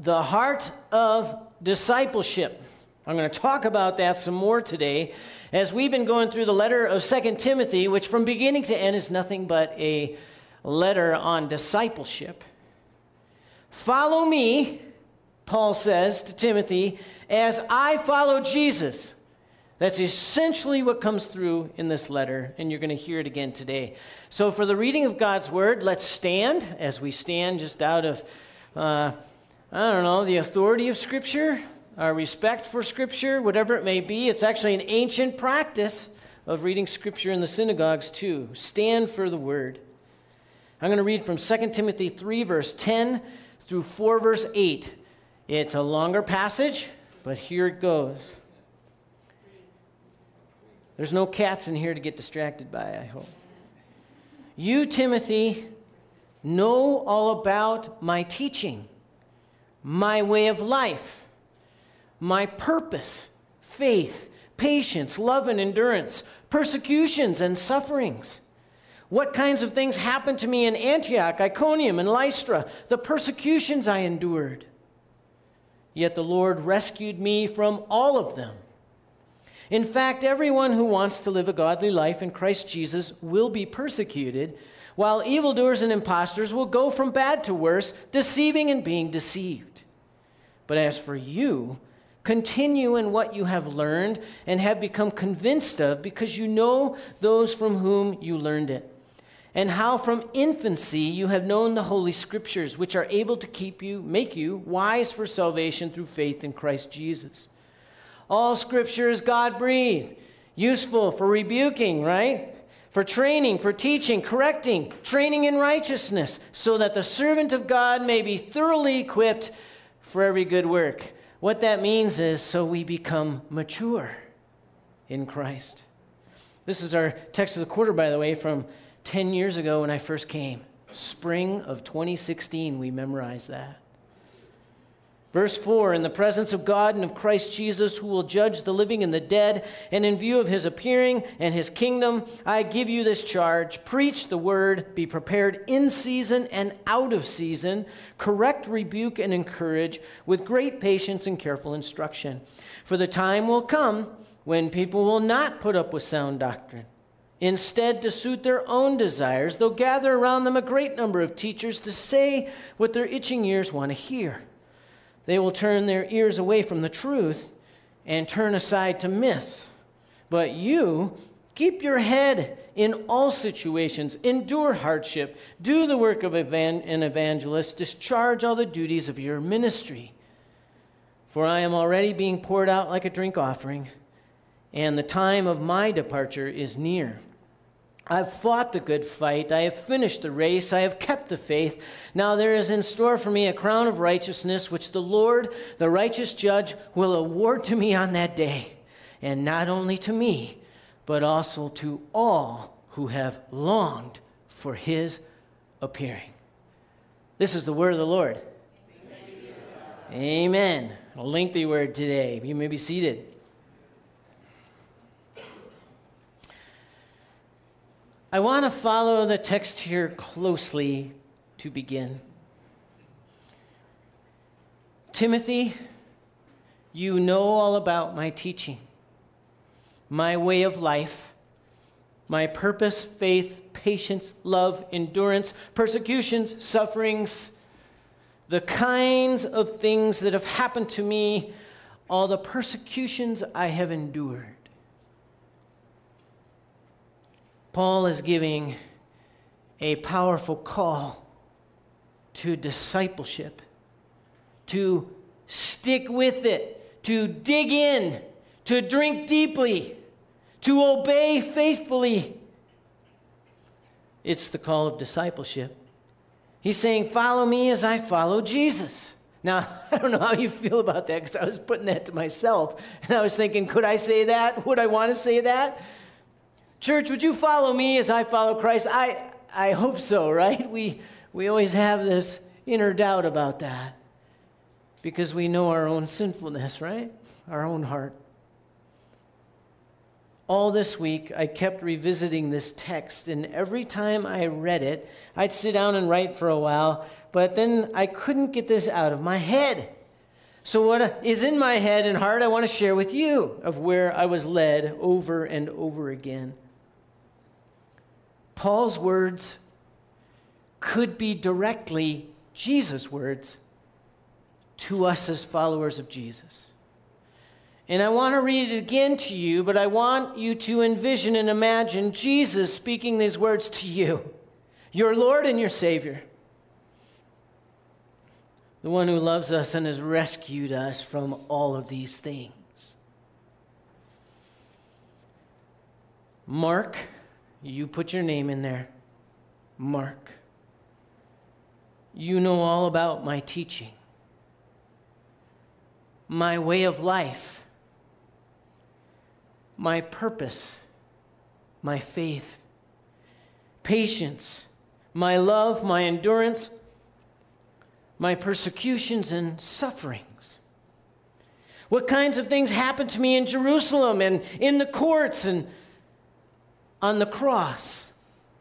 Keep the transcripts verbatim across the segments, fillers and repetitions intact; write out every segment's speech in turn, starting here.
the heart of discipleship. I'm going to talk about that some more today as we've been going through the letter of Second Timothy, which from beginning to end is nothing but a letter on discipleship. Follow me, Paul says to Timothy, as I follow Jesus. That's essentially what comes through in this letter, and you're going to hear it again today. So for the reading of God's word, let's stand as we stand just out of, uh, I don't know, the authority of Scripture, our respect for Scripture, whatever it may be. It's actually an ancient practice of reading Scripture in the synagogues too. Stand for the word. I'm going to read from Second Timothy three, verse ten through four, verse eight. It's a longer passage, but here it goes. There's no cats in here to get distracted by, I hope. You, Timothy, know all about my teaching, my way of life, my purpose, faith, patience, love and endurance, persecutions and sufferings. What kinds of things happened to me in Antioch, Iconium, and Lystra, the persecutions I endured. Yet the Lord rescued me from all of them. In fact, everyone who wants to live a godly life in Christ Jesus will be persecuted, while evildoers and impostors will go from bad to worse, deceiving and being deceived. But as for you, continue in what you have learned and have become convinced of, because you know those from whom you learned it, and how from infancy you have known the Holy Scriptures, which are able to keep you, make you wise for salvation through faith in Christ Jesus. All Scripture is God-breathed, useful for rebuking, right? For training, for teaching, correcting, training in righteousness, so that the servant of God may be thoroughly equipped for every good work. What that means is so we become mature in Christ. This is our text of the quarter, by the way, from ten years ago when I first came. Spring of twenty sixteen, we memorized that. Verse four, in the presence of God and of Christ Jesus, who will judge the living and the dead, and in view of his appearing and his kingdom, I give you this charge. Preach the word, be prepared in season and out of season, correct, rebuke, and encourage with great patience and careful instruction. For the time will come when people will not put up with sound doctrine. Instead, to suit their own desires, they'll gather around them a great number of teachers to say what their itching ears want to hear. They will turn their ears away from the truth and turn aside to myths. But you, keep your head in all situations, endure hardship, do the work of an evangelist, discharge all the duties of your ministry. For I am already being poured out like a drink offering, and the time of my departure is near. I've fought the good fight. I have finished the race. I have kept the faith. Now there is in store for me a crown of righteousness, which the Lord, the righteous judge, will award to me on that day. And not only to me, but also to all who have longed for his appearing. This is the word of the Lord. Amen. A lengthy word today. You may be seated. I want to follow the text here closely to begin. Timothy, you know all about my teaching, my way of life, my purpose, faith, patience, love, endurance, persecutions, sufferings, the kinds of things that have happened to me, all the persecutions I have endured. Paul is giving a powerful call to discipleship, to stick with it, to dig in, to drink deeply, to obey faithfully. It's the call of discipleship. He's saying, follow me as I follow Jesus. Now, I don't know how you feel about that, because I was putting that to myself, and I was thinking, could I say that? Would I want to say that? Church, would you follow me as I follow Christ? I I hope so, right? We we always have this inner doubt about that because we know our own sinfulness, right? Our own heart. all this week, I kept revisiting this text, and every time I read it, I'd sit down and write for a while, but then I couldn't get this out of my head. So what is in my head and heart, I want to share with you of where I was led over and over again. Paul's words could be directly Jesus' words to us as followers of Jesus. And I want to read it again to you, but I want you to envision and imagine Jesus speaking these words to you, your Lord and your Savior, the one who loves us and has rescued us from all of these things. Mark, you put your name in there. Mark, you know all about my teaching, my way of life, my purpose, my faith, patience, my love, my endurance, my persecutions and sufferings. What kinds of things happened to me in Jerusalem and in the courts and on the cross.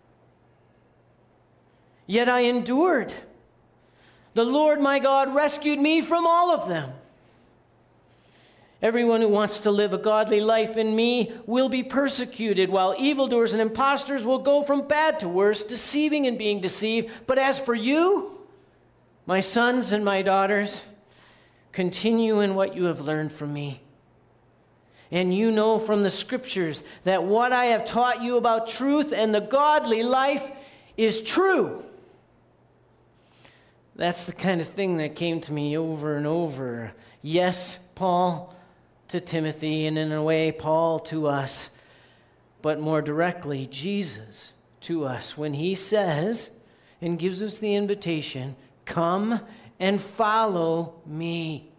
Yet I endured. The Lord my God rescued me from all of them. Everyone who wants to live a godly life in me will be persecuted, while evildoers and impostors will go from bad to worse, deceiving and being deceived. But as for you, my sons and my daughters, continue in what you have learned from me. And you know from the Scriptures that what I have taught you about truth and the godly life is true. That's the kind of thing that came to me over and over. Yes, Paul to Timothy, and in a way, Paul to us, but more directly, Jesus to us when he says and gives us the invitation, come and follow me.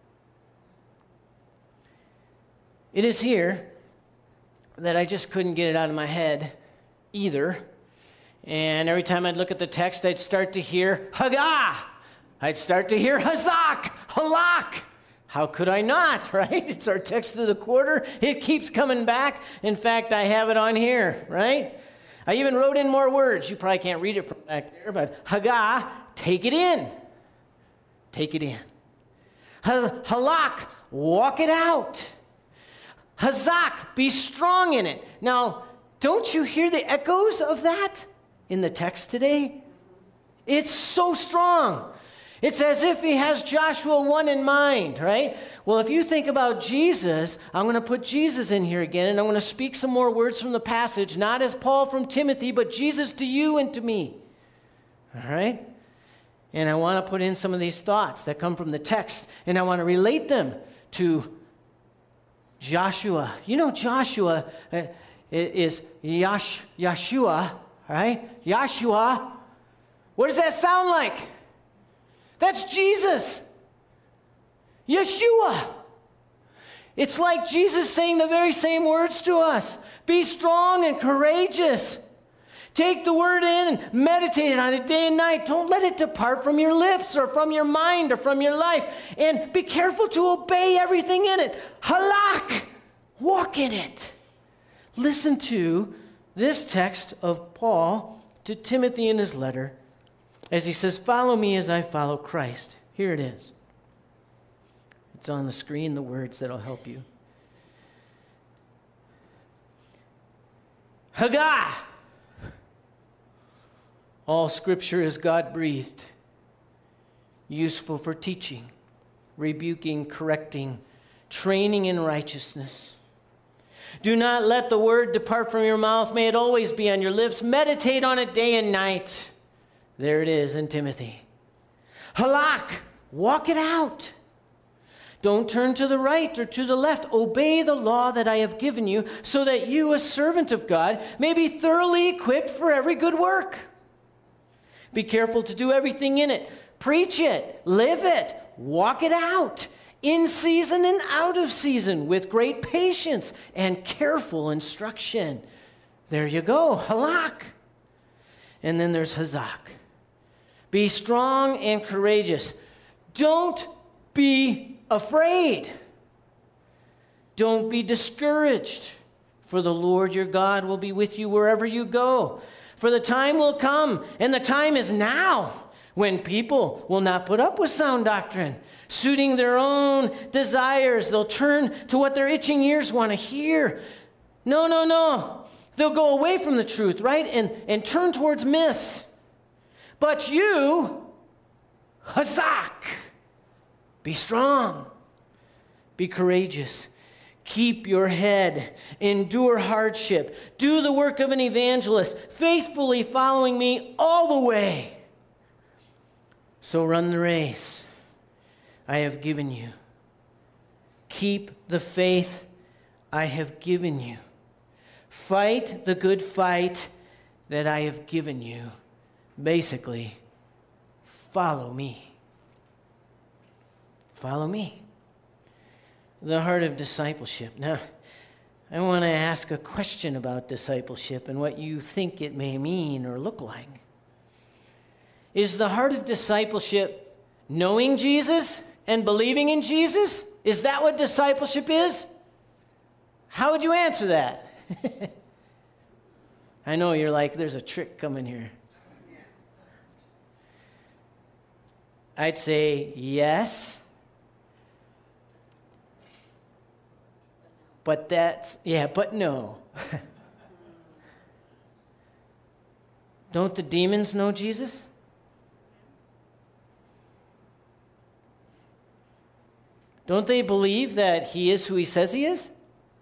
It is here that I just couldn't get it out of my head either. And every time I'd look at the text, I'd start to hear Haggah. I'd start to hear Hazak, Halak. How could I not, right? It's our text of the quarter. It keeps coming back. In fact, I have it on here, right? I even wrote in more words. You probably can't read it from back there, but Haggah, take it in. Take it in. Halak, walk it out. Hazak, be strong in it. Now, don't you hear the echoes of that in the text today? It's so strong. It's as if he has Joshua one in mind, right? Well, if you think about Jesus, I'm going to put Jesus in here again, and I'm going to speak some more words from the passage, not as Paul from Timothy, but Jesus to you and to me. All right? And I want to put in some of these thoughts that come from the text, and I want to relate them to Joshua. You know, Joshua uh, is Yash, Yeshua, right? Yeshua. What does that sound like? That's Jesus. Yeshua. It's like Jesus saying the very same words to us. Be strong and courageous. Take the word in and meditate on it day and night. Don't let it depart from your lips or from your mind or from your life. And be careful to obey everything in it. Halak. Walk in it. Listen to this text of Paul to Timothy in his letter as he says, follow me as I follow Christ. Here it is. It's on the screen, the words that'll help you. Haggah! All Scripture is God-breathed, useful for teaching, rebuking, correcting, training in righteousness. Do not let the word depart from your mouth. May it always be on your lips. Meditate on it day and night. There it is in Timothy. Halak, walk it out. Don't turn to the right or to the left. Obey the law that I have given you, so that you, a servant of God, may be thoroughly equipped for every good work. Be careful to do everything in it. Preach it, live it, walk it out, in season and out of season, with great patience and careful instruction. There you go, halak. And then there's hazak. Be strong and courageous. Don't be afraid. Don't be discouraged, For the Lord your God will be with you wherever you go. For the time will come, and the time is now, when people will not put up with sound doctrine. Suiting their own desires, they'll turn to what their itching ears want to hear. No, no, no. They'll go away from the truth, right? And, and turn towards myths. But you, Hazak, be strong, be courageous, keep your head, endure hardship, do the work of an evangelist, faithfully following me all the way. So run the race I have given you. Keep the faith I have given you. Fight the good fight that I have given you. Basically, follow me. Follow me. The heart of discipleship. Now, I want to ask a question about discipleship and what you think it may mean or look like. Is the heart of discipleship knowing Jesus and believing in Jesus? Is that what discipleship is? How would you answer that? I know you're like, there's a trick coming here. I'd say yes. But that's, yeah, but no. Don't the demons know Jesus? Don't they believe that he is who he says he is?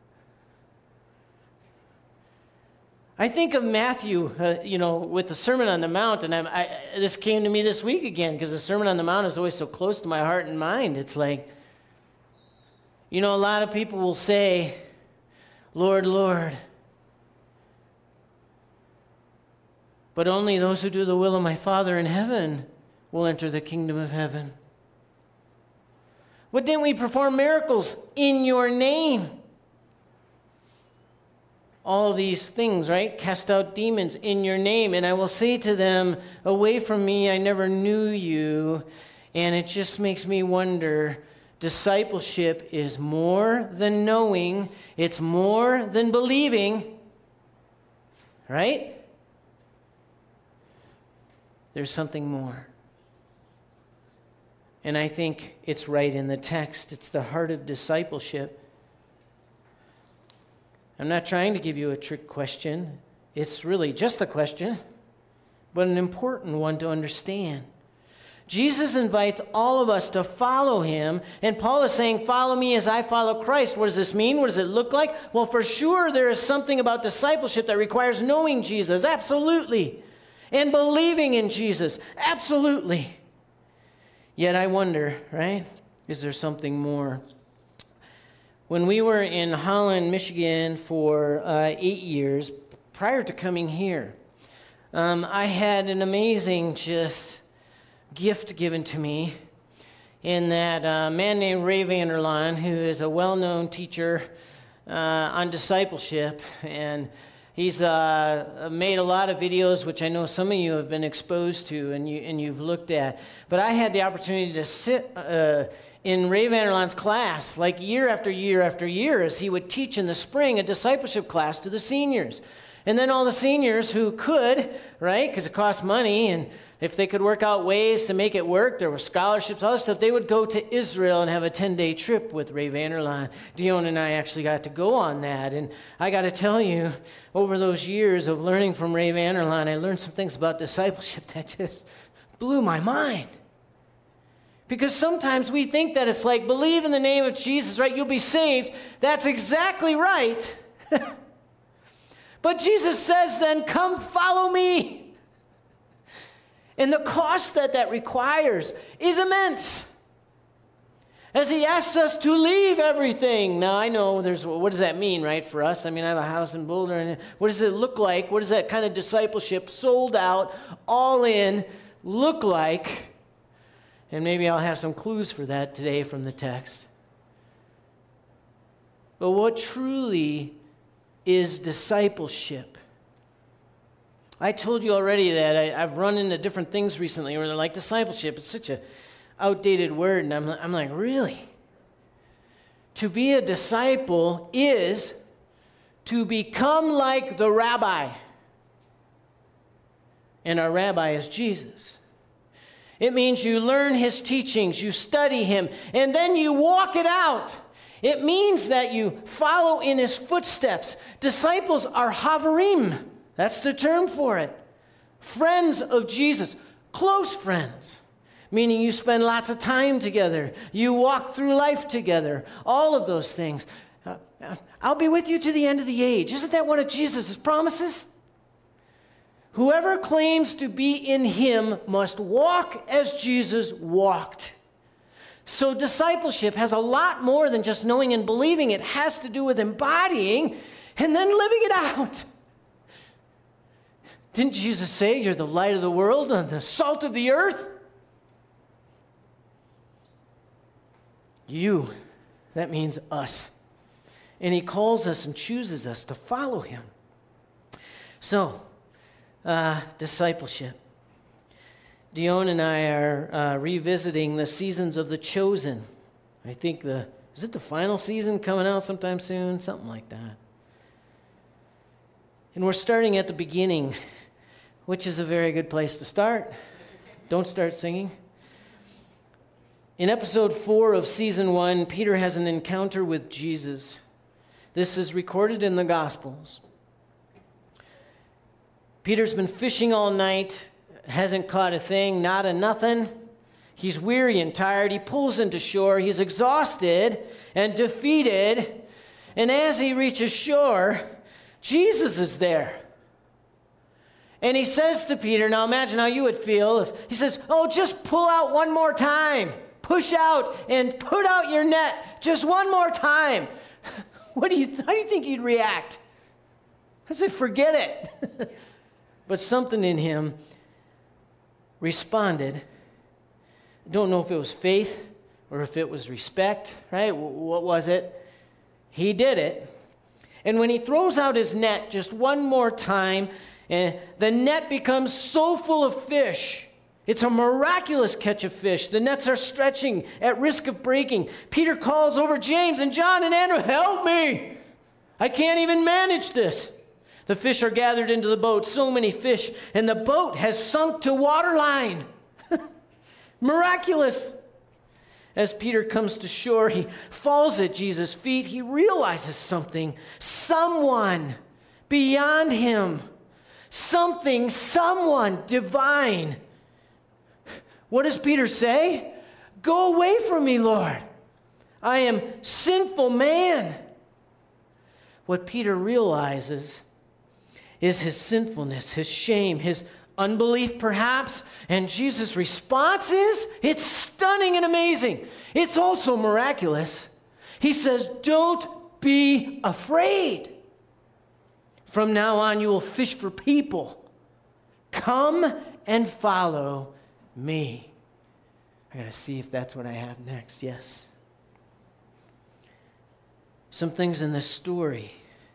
I think of Matthew, uh, you know, with the Sermon on the Mount, and I'm, I, this came to me this week again because the Sermon on the Mount is always so close to my heart and mind. It's like, you know, a lot of people will say, Lord, Lord, but only those who do the will of my Father in heaven will enter the kingdom of heaven. But didn't we perform miracles in your name? All these things, right? Cast out demons in your name. And I will say to them, away from me, I never knew you. And it just makes me wonder, discipleship is more than knowing. It's more than believing. Right? There's something more. And I think it's right in the text. It's the heart of discipleship. I'm not trying to give you a trick question. It's really just a question, but an important one to understand. Jesus invites all of us to follow him, and Paul is saying, follow me as I follow Christ. What does this mean? What does it look like? Well, for sure, there is something about discipleship that requires knowing Jesus, absolutely, and believing in Jesus, absolutely. Yet I wonder, right, is there something more? When we were in Holland, Michigan for uh, eight years, prior to coming here, um, I had an amazing just gift given to me in that a uh, man named Ray Vander Laan, who is a well-known teacher uh, on discipleship, and he's uh, made a lot of videos, which I know some of you have been exposed to and, you, and you've looked at. But I had the opportunity to sit uh, in Ray Vander Laan's class, like year after year after year, as he would teach in the spring a discipleship class to the seniors. And then all the seniors who could, right, because it cost money, and if they could work out ways to make it work, there were scholarships, all this stuff, they would go to Israel and have a ten-day trip with Ray Vander Laan. Dion and I actually got to go on that. And I got to tell you, over those years of learning from Ray Vander Laan, I learned some things about discipleship that just blew my mind. Because sometimes we think that it's like, believe in the name of Jesus, right? You'll be saved. That's exactly right. But Jesus says then, come follow me. And the cost that that requires is immense. As he asks us to leave everything. Now, I know there's, what does that mean, right, for us? I mean, I have a house in Boulder, and what does it look like? What does that kind of discipleship, sold out, all in, look like? And maybe I'll have some clues for that today from the text. But what truly is discipleship? I told you already that I, I've run into different things recently where they're like, discipleship, it's such an outdated word. And I'm, I'm like, really? To be a disciple is to become like the rabbi. And our rabbi is Jesus. It means you learn his teachings, you study him, and then you walk it out. It means that you follow in his footsteps. Disciples are havarim. That's the term for it. Friends of Jesus, close friends, meaning you spend lots of time together. You walk through life together, all of those things. Uh, I'll be with you to the end of the age. Isn't that one of Jesus' promises? Whoever claims to be in him must walk as Jesus walked. So discipleship has a lot more than just knowing and believing. It has to do with embodying and then living it out. Didn't Jesus say you're the light of the world and the salt of the earth? You, that means us. And he calls us and chooses us to follow him. So, uh, discipleship. Dion and I are uh, revisiting the seasons of The Chosen. I think the, is it the final season coming out sometime soon? Something like that. And we're starting at the beginning, which is a very good place to start. Don't start singing. In episode four of season one, Peter has an encounter with Jesus. This is recorded in the Gospels. Peter's been fishing all night, hasn't caught a thing, not a nothing. He's weary and tired. He pulls into shore. He's exhausted and defeated. And as he reaches shore, Jesus is there. And he says to Peter, now imagine how you would feel if he says, oh, just pull out one more time. Push out and put out your net just one more time. What do you, how do you think you'd react? I said, forget it. But something in him responded. I don't know if it was faith or if it was respect, right? What was it? He did it. And when he throws out his net just one more time, and the net becomes so full of fish. It's a miraculous catch of fish. The nets are stretching at risk of breaking. Peter calls over James and John and Andrew, help me. I can't even manage this. The fish are gathered into the boat, so many fish, and the boat has sunk to waterline. Miraculous. As Peter comes to shore, he falls at Jesus' feet. He realizes something. Someone beyond him. Something, someone divine. What does Peter say? Go away from me, Lord. I am sinful man. What Peter realizes is his sinfulness, his shame, his unbelief perhaps, and Jesus' response is, it's stunning and amazing. It's also miraculous. He says, don't be afraid. From now on, you will fish for people. Come and follow me. I got to see if that's what I have next. Yes. Some things in this story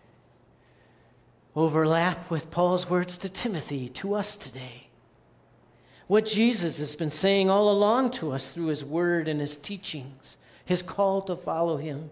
overlap with Paul's words to Timothy, to us today. What Jesus has been saying all along to us through his word and his teachings, his call to follow him.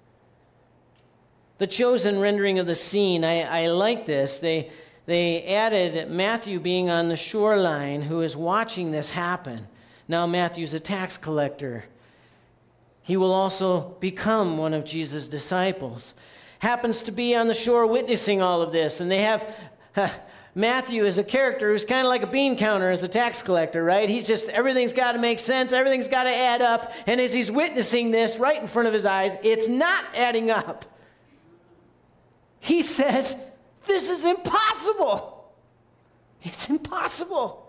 The Chosen rendering of the scene, I, I like this. They, they added Matthew being on the shoreline who is watching this happen. Now Matthew's a tax collector. He will also become one of Jesus' disciples. Happens to be on the shore witnessing all of this. And they have uh, Matthew as a character who's kind of like a bean counter as a tax collector, right? He's just, everything's got to make sense. Everything's got to add up. And as he's witnessing this right in front of his eyes, it's not adding up. He says, this is impossible. It's impossible.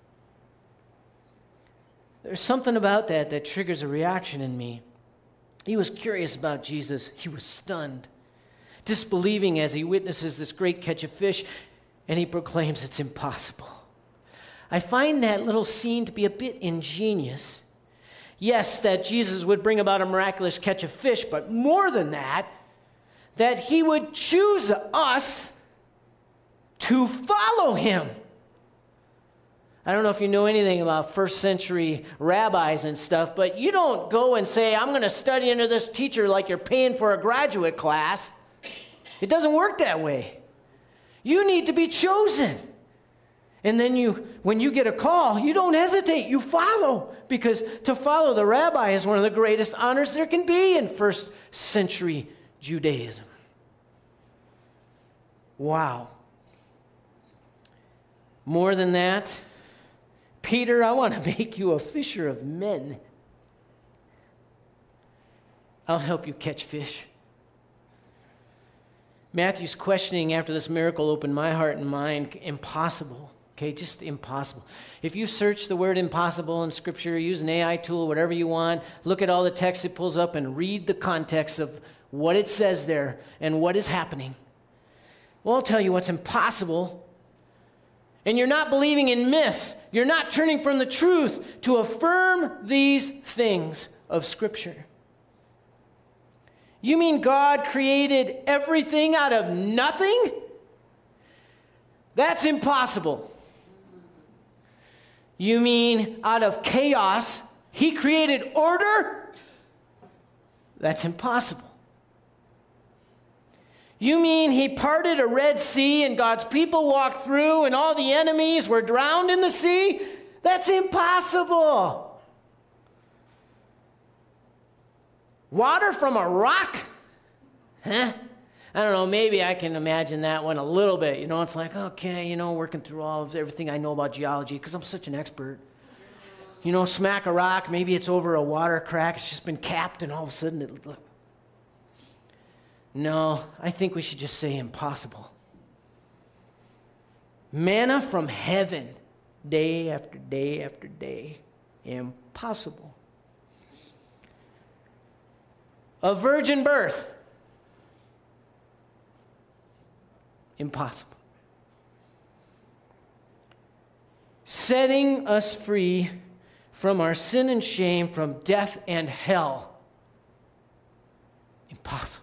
There's something about that that triggers a reaction in me. He was curious about Jesus. He was stunned, disbelieving as he witnesses this great catch of fish, and he proclaims it's impossible. I find that little scene to be a bit ingenious. Yes, that Jesus would bring about a miraculous catch of fish, but more than that, that he would choose us to follow him. I don't know if you know anything about first century rabbis and stuff, but you don't go and say, I'm going to study under this teacher like you're paying for a graduate class. It doesn't work that way. You need to be chosen. And then you, when you get a call, you don't hesitate, you follow. Because to follow the rabbi is one of the greatest honors there can be in first century Judaism. Wow. More than that, Peter, I want to make you a fisher of men. I'll help you catch fish. Matthew's questioning after this miracle opened my heart and mind. Impossible. Okay, just impossible. If you search the word impossible in Scripture, use an A I tool, whatever you want, look at all the text it pulls up and read the context of what it says there and what is happening. Well, I'll tell you what's impossible. And you're not believing in myths. You're not turning from the truth to affirm these things of Scripture. You mean God created everything out of nothing? That's impossible. You mean out of chaos, He created order? That's impossible. You mean He parted a Red Sea and God's people walked through and all the enemies were drowned in the sea? That's impossible. Water from a rock? Huh? I don't know, maybe I can imagine that one a little bit. You know, it's like, okay, you know, working through all of everything I know about geology because I'm such an expert. You know, smack a rock, maybe it's over a water crack, it's just been capped and all of a sudden it... Look. No, I think we should just say impossible. Manna from heaven, day after day after day. Impossible. A virgin birth. Impossible. Setting us free from our sin and shame, from death and hell. Impossible.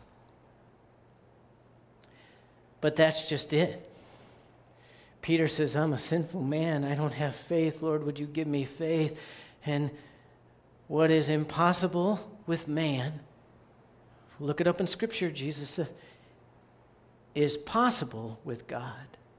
But that's just it. Peter says, I'm a sinful man. I don't have faith. Lord, would you give me faith? And what is impossible with man, look it up in Scripture, Jesus said, is possible with God.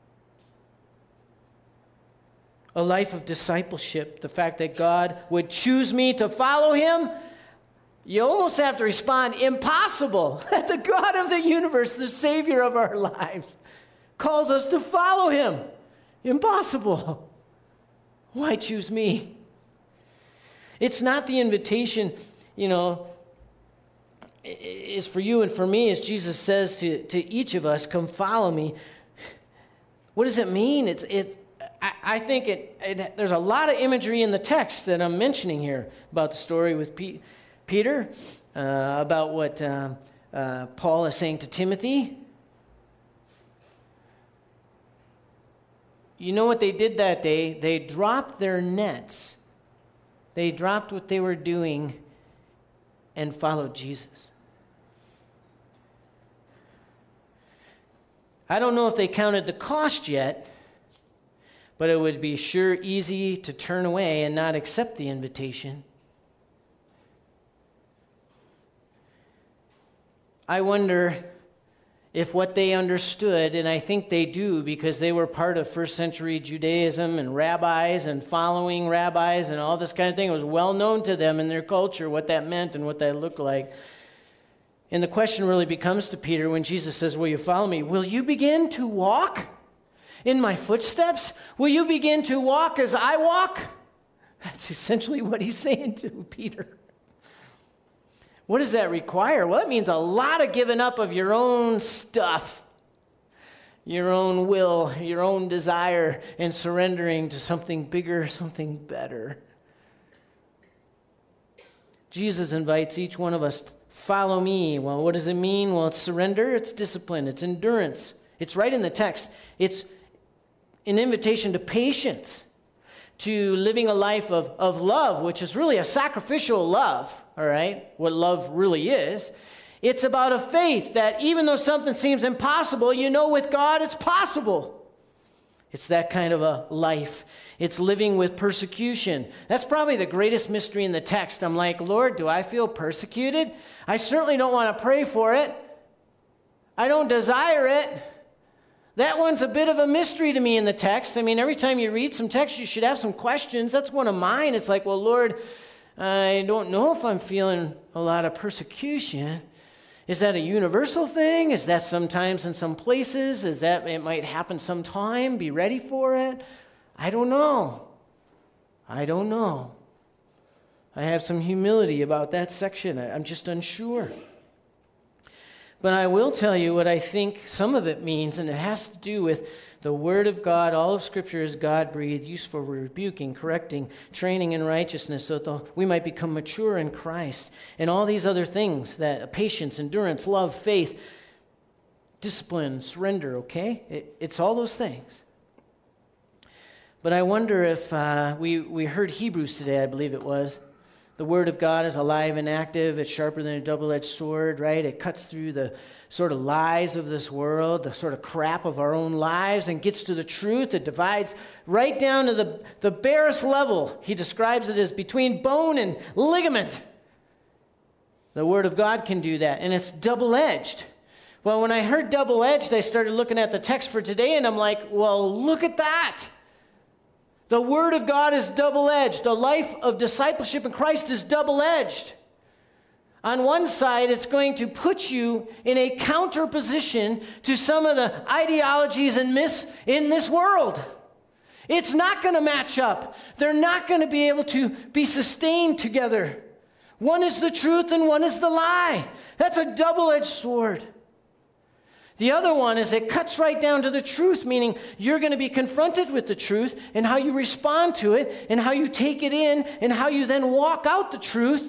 A life of discipleship, the fact that God would choose me to follow Him, you almost have to respond, impossible. That the God of the universe, the Savior of our lives, calls us to follow Him. Impossible. Why choose me? It's not the invitation, you know, is for you and for me, as Jesus says to, to each of us, come follow me. What does it mean? It's it. I, I think it, it. There's a lot of imagery in the text that I'm mentioning here about the story with P, Peter, uh, about what uh, uh, Paul is saying to Timothy. You know what they did that day? They dropped their nets. They dropped what they were doing and followed Jesus. I don't know if they counted the cost yet, but it would be sure easy to turn away and not accept the invitation. I wonder if what they understood, and I think they do because they were part of first century Judaism and rabbis and following rabbis and all this kind of thing. It was well known to them in their culture what that meant and what that looked like. And the question really becomes to Peter when Jesus says, will you follow me? Will you begin to walk in my footsteps? Will you begin to walk as I walk? That's essentially what he's saying to Peter. What does that require? Well, it means a lot of giving up of your own stuff, your own will, your own desire, and surrendering to something bigger, something better. Jesus invites each one of us, follow me. Well, what does it mean? Well, it's surrender, it's discipline, it's endurance. It's right in the text. It's an invitation to patience, to living a life of, of love, which is really a sacrificial love, all right? What love really is. It's about a faith that even though something seems impossible, you know with God it's possible. It's that kind of a life. It's living with persecution. That's probably the greatest mystery in the text. I'm like, Lord, do I feel persecuted? I certainly don't want to pray for it. I don't desire it. That one's a bit of a mystery to me in the text. I mean, every time you read some text, you should have some questions. That's one of mine. It's like, well, Lord, I don't know if I'm feeling a lot of persecution. Is that a universal thing? Is that sometimes in some places? Is that it might happen sometime? Be ready for it? I don't know. I don't know. I have some humility about that section. I'm just unsure. But I will tell you what I think some of it means, and it has to do with the Word of God. All of Scripture is God-breathed, useful for rebuking, correcting, training in righteousness, so that we might become mature in Christ. And all these other things, that patience, endurance, love, faith, discipline, surrender, okay? It, it's all those things. But I wonder if uh, we, we heard Hebrews today, I believe it was. The Word of God is alive and active. It's sharper than a double-edged sword, right? It cuts through the sort of lies of this world, the sort of crap of our own lives, and gets to the truth. It divides right down to the, the barest level. He describes it as between bone and ligament. The Word of God can do that, and it's double-edged. Well, when I heard double-edged, I started looking at the text for today, and I'm like, well, look at that. The Word of God is double-edged. The life of discipleship in Christ is double-edged. On one side, it's going to put you in a counter position to some of the ideologies and myths in this world. It's not going to match up. They're not going to be able to be sustained together. One is the truth and one is the lie. That's a double-edged sword. The other one is it cuts right down to the truth, meaning you're going to be confronted with the truth, and how you respond to it and how you take it in and how you then walk out the truth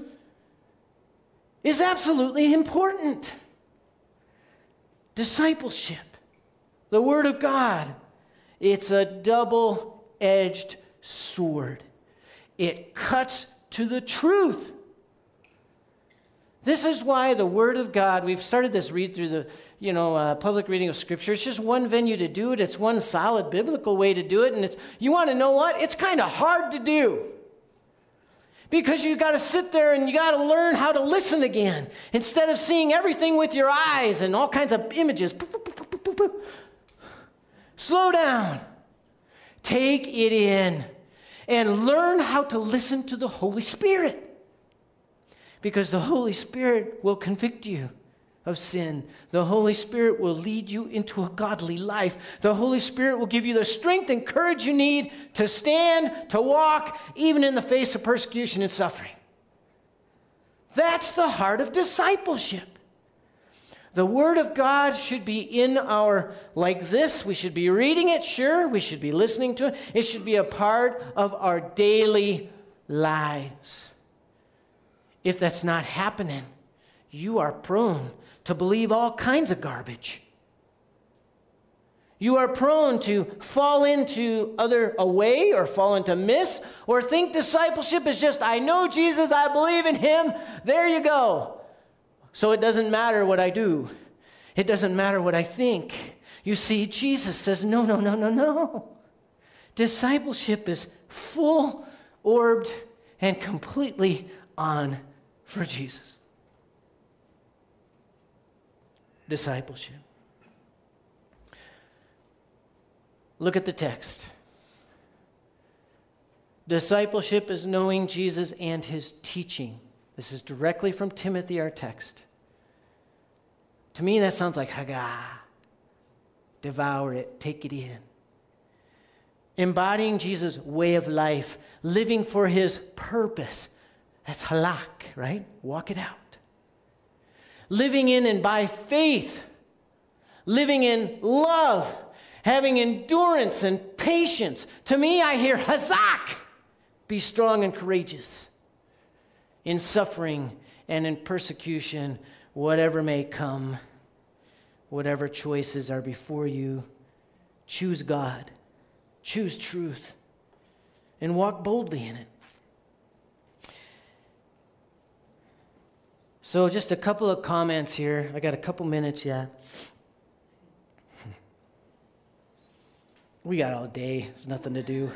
is absolutely important. Discipleship, the Word of God, it's a double-edged sword. It cuts to the truth. This is why the Word of God, we've started this read through the, you know, uh, public reading of Scripture. It's just one venue to do it. It's one solid biblical way to do it. And it's, you want to know what? It's kind of hard to do. Because you got to sit there and you got to learn how to listen again. Instead of seeing everything with your eyes and all kinds of images. Slow down. Take it in. And learn how to listen to the Holy Spirit. Because the Holy Spirit will convict you of sin. The Holy Spirit will lead you into a godly life. The Holy Spirit will give you the strength and courage you need to stand, to walk, even in the face of persecution and suffering. That's the heart of discipleship. The Word of God should be in our, like this, we should be reading it, sure, we should be listening to it. It should be a part of our daily lives. If that's not happening, you are prone to believe all kinds of garbage. You are prone to fall into other a way or fall into myths or think discipleship is just, I know Jesus, I believe in him, there you go. So it doesn't matter what I do. It doesn't matter what I think. You see, Jesus says, no, no, no, no, no. Discipleship is full-orbed and completely on for Jesus. Discipleship. Look at the text. Discipleship is knowing Jesus and his teaching. This is directly from Timothy, our text. To me, that sounds like Hagah. Devour it, take it in. Embodying Jesus' way of life, living for his purpose. That's halak, right? Walk it out. Living in and by faith. Living in love. Having endurance and patience. To me, I hear hazak. Be strong and courageous. In suffering and in persecution, whatever may come, whatever choices are before you, choose God, choose truth, and walk boldly in it. So just a couple of comments here. I got a couple minutes yet. We got all day. There's nothing to do.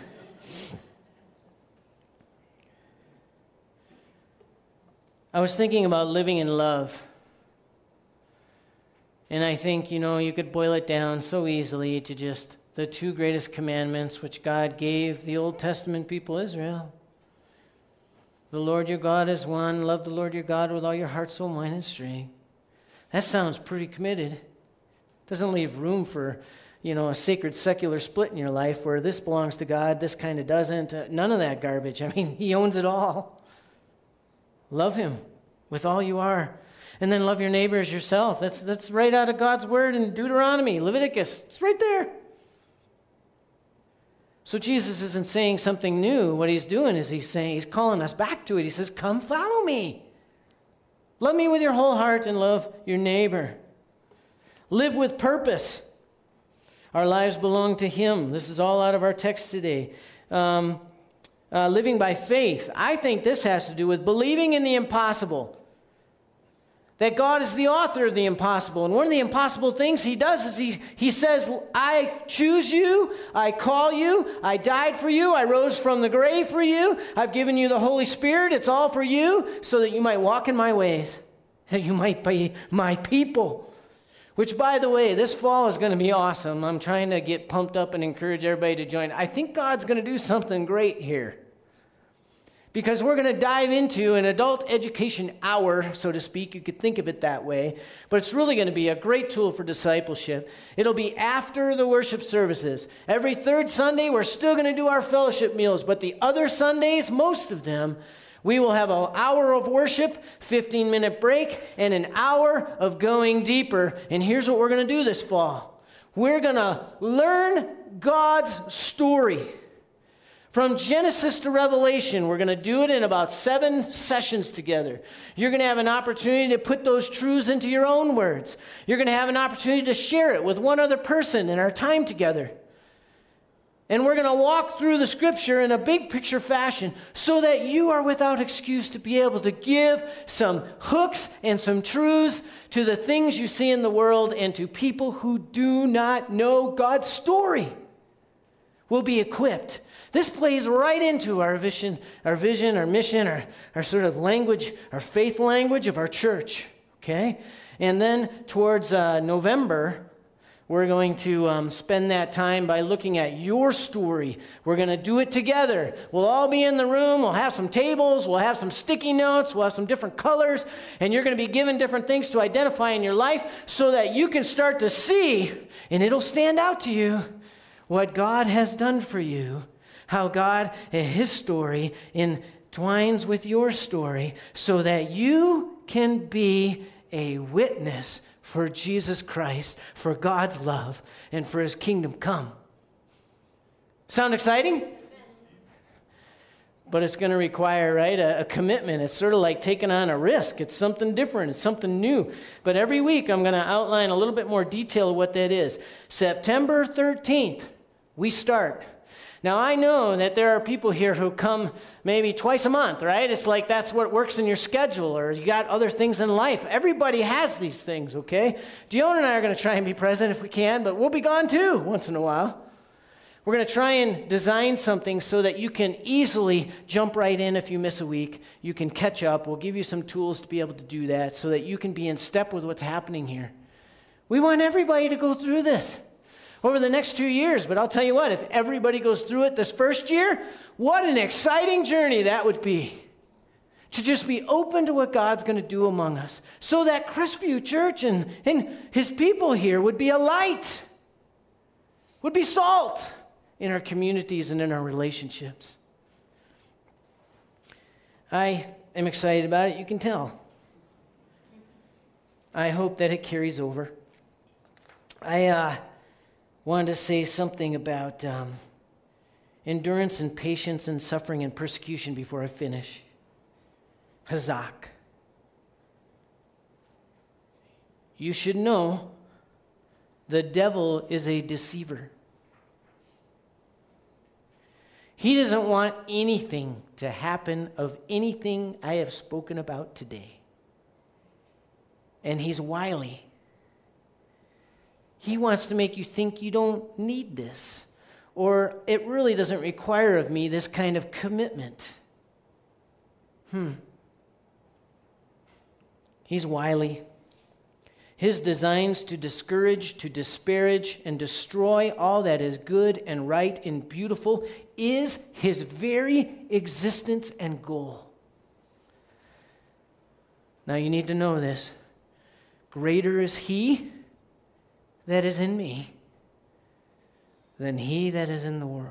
I was thinking about living in love. And I think, you know, you could boil it down so easily to just the two greatest commandments which God gave the Old Testament people Israel. The Lord your God is one. Love the Lord your God with all your heart, soul, mind, and strength. That sounds pretty committed. Doesn't leave room for, you know, a sacred secular split in your life where this belongs to God, this kind of doesn't. Uh, none of that garbage. I mean, he owns it all. Love him with all you are. And then love your neighbor as yourself. That's, that's right out of God's word in Deuteronomy, Leviticus. It's right there. So Jesus isn't saying something new. What he's doing is he's saying, he's calling us back to it. He says, come follow me. Love me with your whole heart and love your neighbor. Live with purpose. Our lives belong to him. This is all out of our text today. Um, uh, living by faith. I think this has to do with believing in the impossible. That God is the author of the impossible. And one of the impossible things he does is he, he says, I choose you, I call you, I died for you, I rose from the grave for you, I've given you the Holy Spirit, it's all for you, so that you might walk in my ways, that you might be my people. Which, by the way, this fall is going to be awesome. I'm trying to get pumped up and encourage everybody to join. I think God's going to do something great here. Because we're going to dive into an adult education hour, so to speak. You could think of it that way. But it's really going to be a great tool for discipleship. It'll be after the worship services. Every third Sunday, we're still going to do our fellowship meals. But the other Sundays, most of them, we will have an hour of worship, fifteen-minute break, and an hour of going deeper. And here's what we're going to do this fall. We're going to learn God's story. From Genesis to Revelation, we're going to do it in about seven sessions together. You're going to have an opportunity to put those truths into your own words. You're going to have an opportunity to share it with one other person in our time together. And we're going to walk through the scripture in a big picture fashion so that you are without excuse to be able to give some hooks and some truths to the things you see in the world and to people who do not know God's story. We'll be equipped. This plays right into our vision, our vision, our mission, our, our sort of language, our faith language of our church, okay? And then towards uh, November, we're going to um, spend that time by looking at your story. We're going to do it together. We'll all be in the room. We'll have some tables. We'll have some sticky notes. We'll have some different colors. And you're going to be given different things to identify in your life so that you can start to see, and it'll stand out to you, what God has done for you. How God, his story, entwines with your story so that you can be a witness for Jesus Christ, for God's love, and for his kingdom come. Sound exciting? But it's going to require, right, a, a commitment. It's sort of like taking on a risk. It's something different. It's something new. But every week I'm going to outline a little bit more detail of what that is. September thirteenth, we start. Now, I know that there are people here who come maybe twice a month, right? It's like that's what works in your schedule, or you got other things in life. Everybody has these things, okay? Dion and I are going to try and be present if we can, but we'll be gone too once in a while. We're going to try and design something so that you can easily jump right in if you miss a week. You can catch up. We'll give you some tools to be able to do that so that you can be in step with what's happening here. We want everybody to go through this over the next two years. But I'll tell you what, if everybody goes through it this first year, what an exciting journey that would be. To just be open to what God's going to do among us. So that Crestview Church and, and his people here would be a light, would be salt in our communities and in our relationships. I am excited about it, you can tell. I hope that it carries over. I, uh, wanted to say something about um, endurance and patience and suffering and persecution before I finish. Hazak. You should know the devil is a deceiver. He doesn't want anything to happen of anything I have spoken about today. And he's wily. He wants to make you think you don't need this, or it really doesn't require of me this kind of commitment. Hmm. He's wily. His designs to discourage, to disparage, and destroy all that is good and right and beautiful is his very existence and goal. Now you need to know this. Greater is he that is in me than he that is in the world.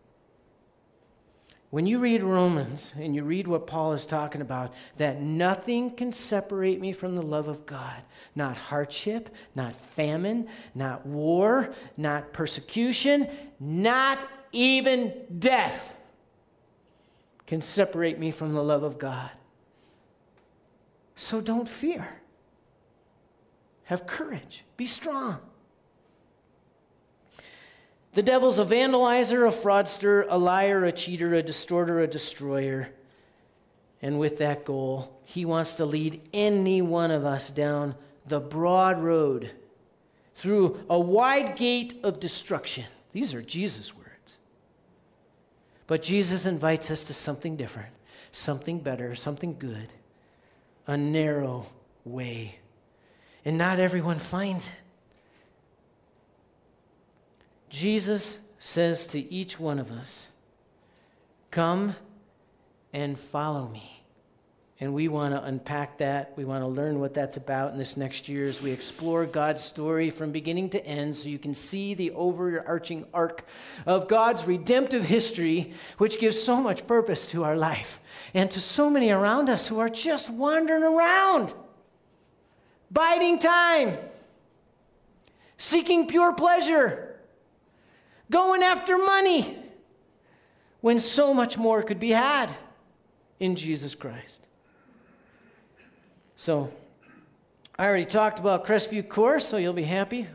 When you read Romans and you read what Paul is talking about, that nothing can separate me from the love of God. Not hardship, not famine, not war, not persecution, not even death can separate me from the love of God. So don't fear. Have courage. Be strong. The devil's a vandalizer, a fraudster, a liar, a cheater, a distorter, a destroyer. And with that goal, he wants to lead any one of us down the broad road through a wide gate of destruction. These are Jesus' words. But Jesus invites us to something different, something better, something good, a narrow way. And not everyone finds it. Jesus says to each one of us, come and follow me. And we want to unpack that. We want to learn what that's about in this next year as we explore God's story from beginning to end so you can see the overarching arc of God's redemptive history, which gives so much purpose to our life and to so many around us who are just wandering around, biding time, seeking pure pleasure, going after money, when so much more could be had in Jesus Christ. So, I already talked about Crestview Course, so you'll be happy.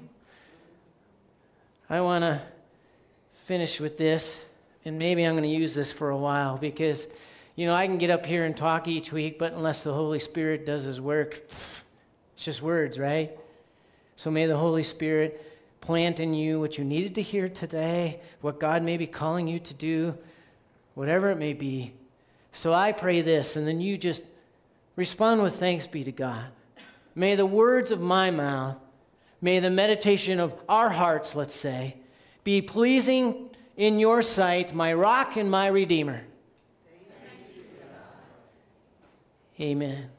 I want to finish with this, and maybe I'm going to use this for a while, because, you know, I can get up here and talk each week, but unless the Holy Spirit does his work, it's just words, right? So may the Holy Spirit plant in you what you needed to hear today, what God may be calling you to do, whatever it may be. So I pray this, and then you just respond with thanks be to God. May the words of my mouth, may the meditation of our hearts, let's say, be pleasing in your sight, my rock and my redeemer. Amen.